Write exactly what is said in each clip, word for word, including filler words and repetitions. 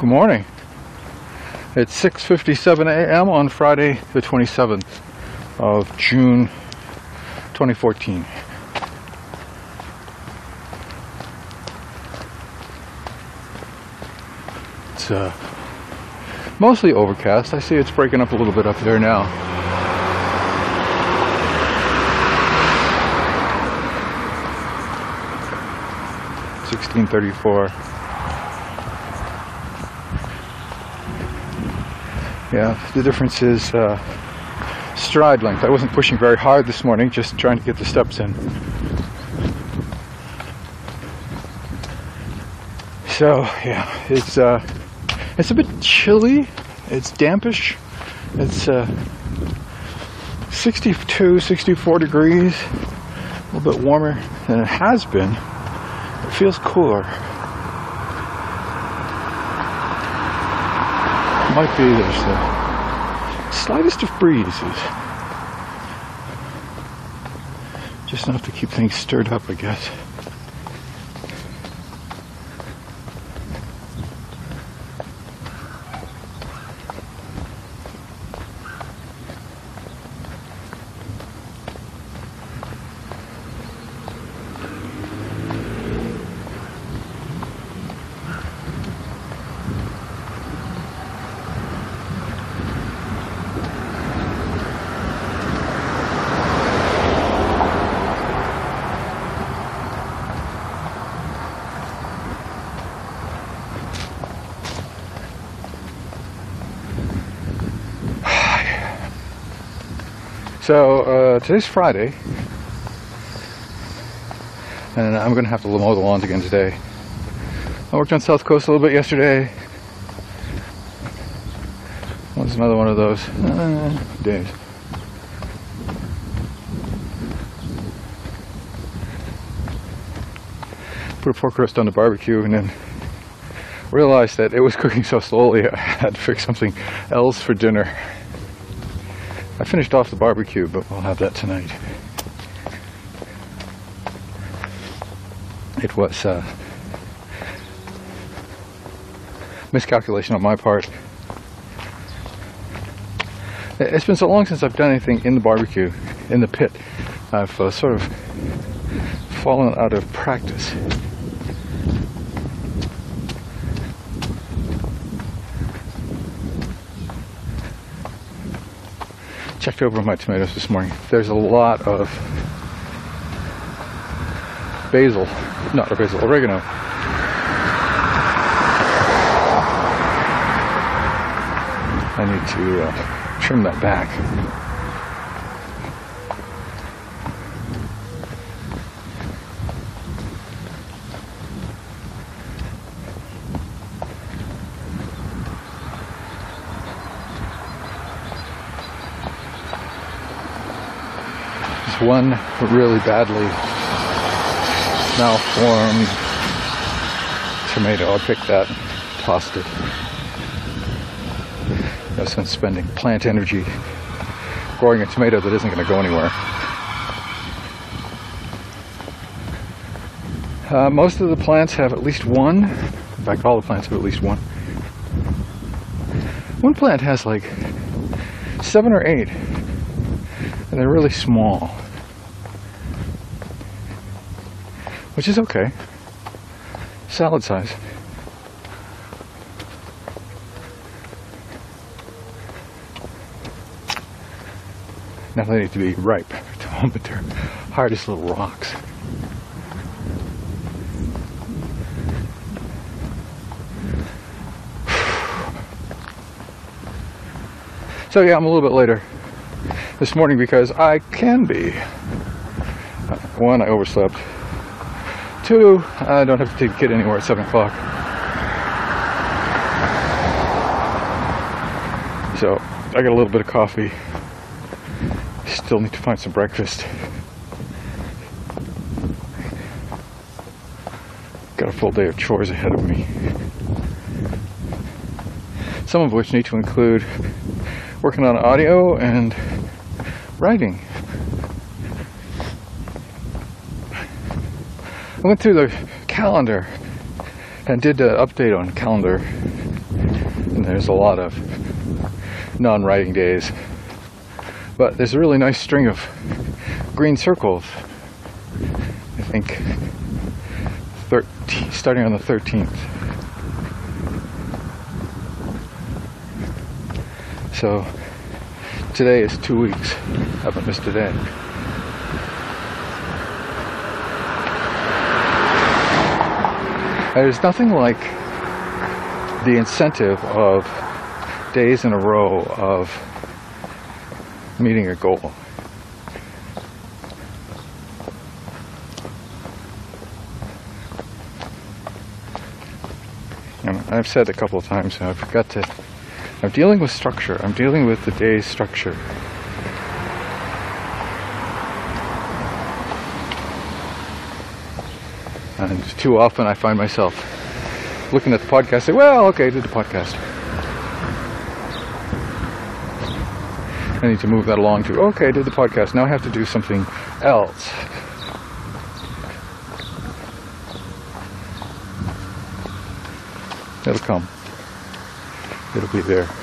Good morning. It's six fifty-seven a m on Friday the twenty-seventh of June twenty fourteen. It's uh, mostly overcast. I see it's breaking up a little bit up there now. sixteen thirty-four. Yeah, the difference is uh, stride length. I wasn't pushing very hard this morning, just trying to get the steps in. So yeah, it's uh, it's a bit chilly. It's dampish. It's uh, sixty-two, sixty-four degrees, a little bit warmer than it has been. It feels cooler. Might be there's the slightest of breezes, just enough to keep things stirred up, I guess. So uh, today's Friday, and I'm going to have to mow the lawns again today. I worked on South Coast a little bit yesterday. What's another one of those uh, days? Put a pork roast on the barbecue and then realized that it was cooking so slowly I had to fix something else for dinner. I finished off the barbecue, but we'll have that tonight. It was uh, miscalculation on my part. It's been so long since I've done anything in the barbecue, in the pit. I've uh, sort of fallen out of practice. Checked over my tomatoes this morning. There's a lot of basil, not basil, oregano. I need to uh, trim that back. One really badly malformed tomato. I picked that, tossed it. No sense spending plant energy growing a tomato that isn't going to go anywhere. Uh, most of the plants have at least one. In fact, all the plants have at least one. One plant has like seven or eight, and they're really small. Which is okay. Salad size. Now they need to be ripe at the moment. They're hard as little rocks. So yeah, I'm a little bit later this morning because I can be. One, I overslept. Two, I don't have to take the kid anywhere at seven o'clock. So, I got a little bit of coffee. Still need to find some breakfast. Got a full day of chores ahead of me. Some of which need to include working on audio and writing. I went through the calendar and did an update on calendar and there's a lot of non-writing days. But there's a really nice string of green circles. I think thirteen, starting on the thirteenth. So today is two weeks. I haven't missed a day. There's nothing like the incentive of days in a row of meeting a goal. And I've said a couple of times, I've got to, I'm dealing with structure. I'm dealing with the day's structure. And too often I find myself looking at the podcast, say, well, okay, I did the podcast. I need to move that along to, okay, I did the podcast. Now I have to do something else. It'll come. It'll be there.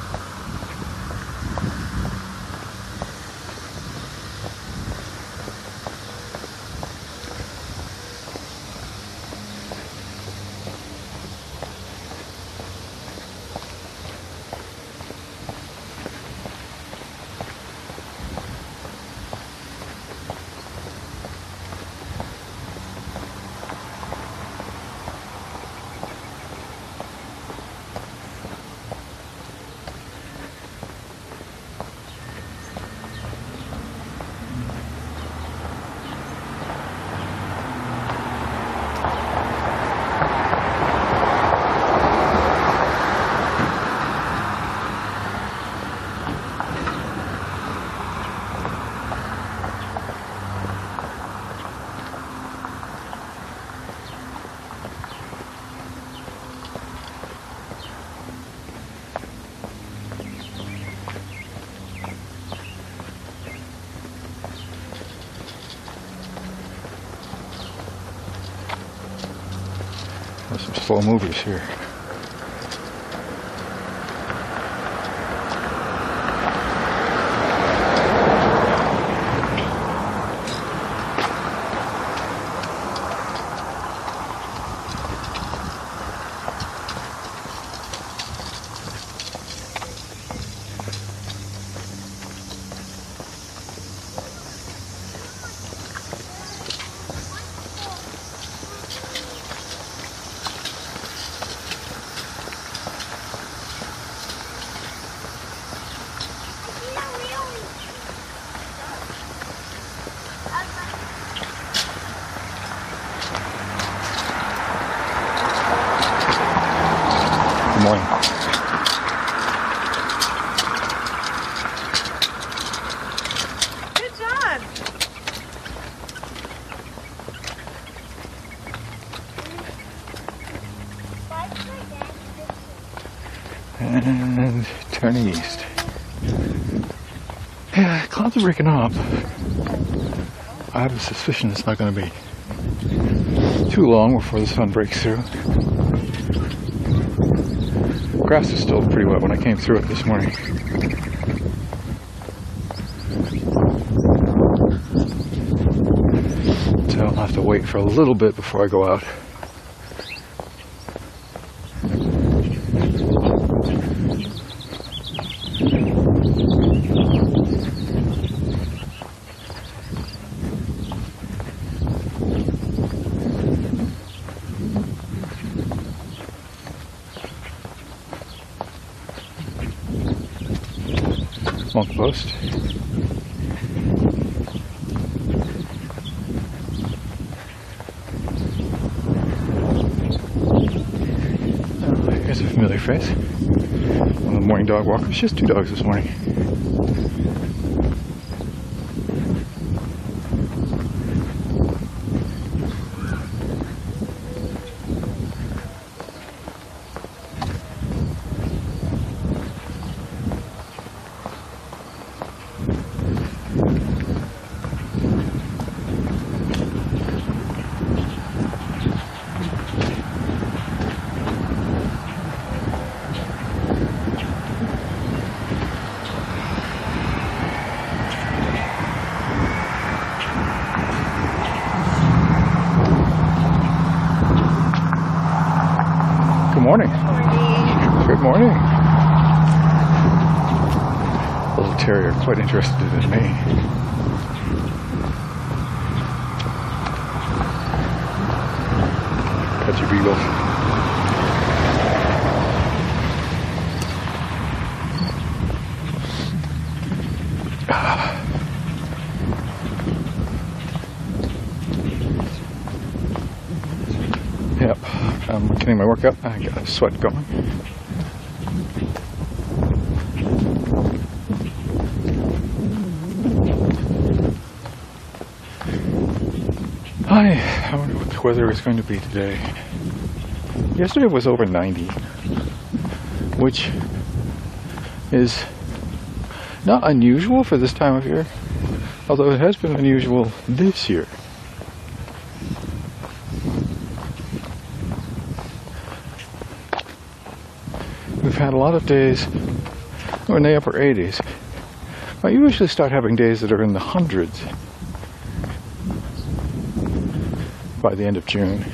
There's some slow movers here. Good morning. Good job. And turning east. Yeah, clouds are breaking up. I have a suspicion it's not going to be too long before the sun breaks through. Grass is still pretty wet when I came through it this morning. So I'll have to wait for a little bit before I go out. Monk Post. Oh, here's a familiar face. One of the morning dog walkers. Just two dogs this morning. Good morning. Morning. Good morning. Little terrier, quite interested in me. Catchy beagles. Yep, I'm getting my workout. I got a sweat going. Hi, I wonder what the weather is going to be today. Yesterday was over ninety, which is not unusual for this time of year, although it has been unusual this year. We've had a lot of days in the upper eighties. I usually start having days that are in the hundreds by the end of June.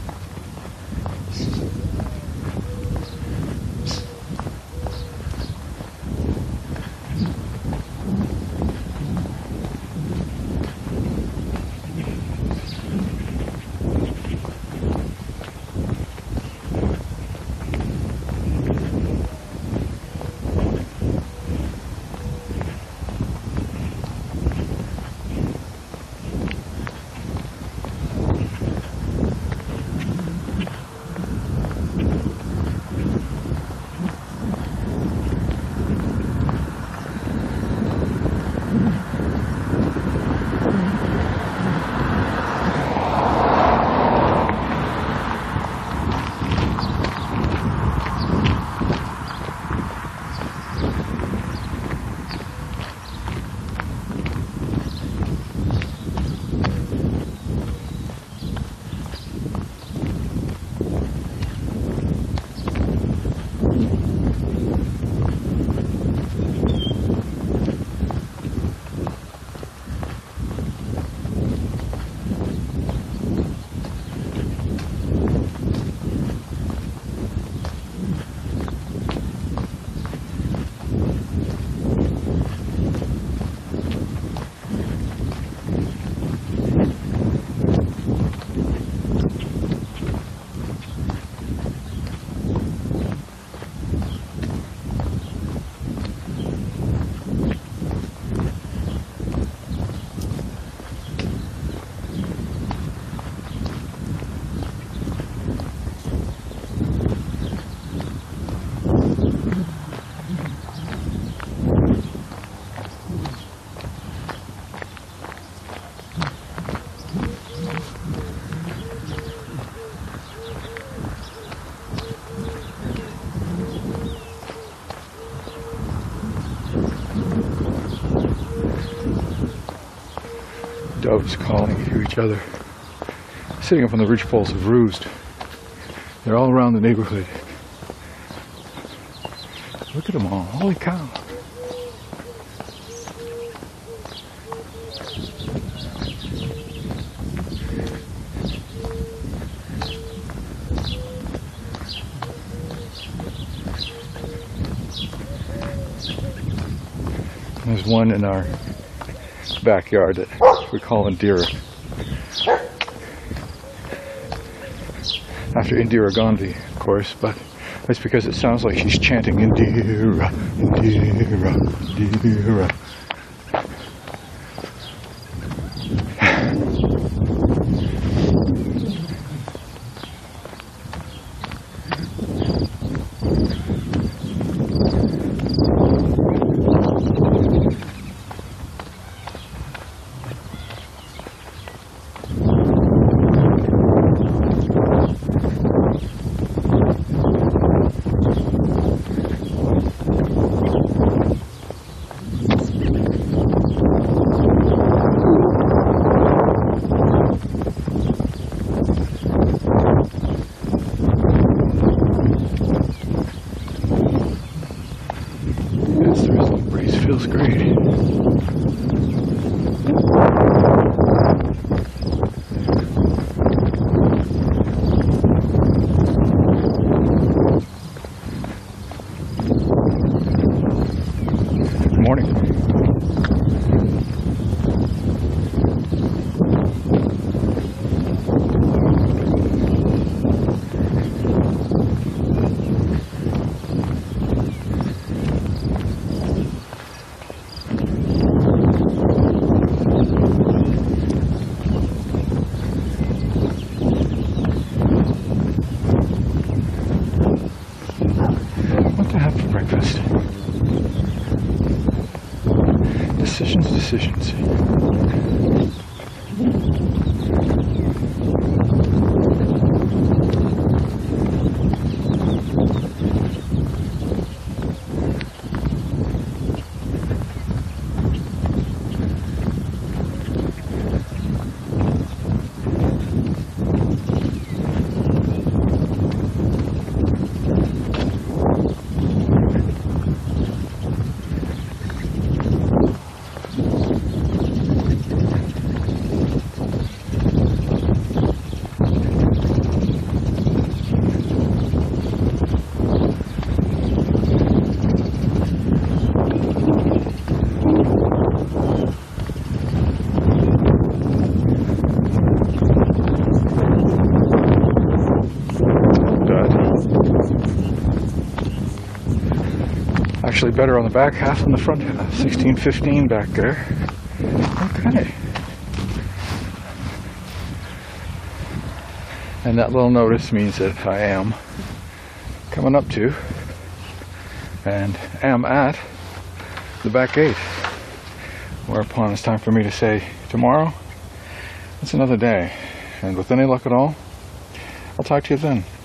Doves calling to each other, sitting up on the ridgepoles have roost. They're all around the neighborhood. Look at them all, holy cow. There's one in our backyard that we call Indira, after Indira Gandhi, of course, but that's because it sounds like she's chanting Indira, Indira, Indira. Feels great. decisions, decisions. Actually better on the back half than the front half. sixteen fifteen back there. Okay. And that little notice means that I am coming up to and am at the back gate. Whereupon it's time for me to say, tomorrow, it's another day. And with any luck at all, I'll talk to you then.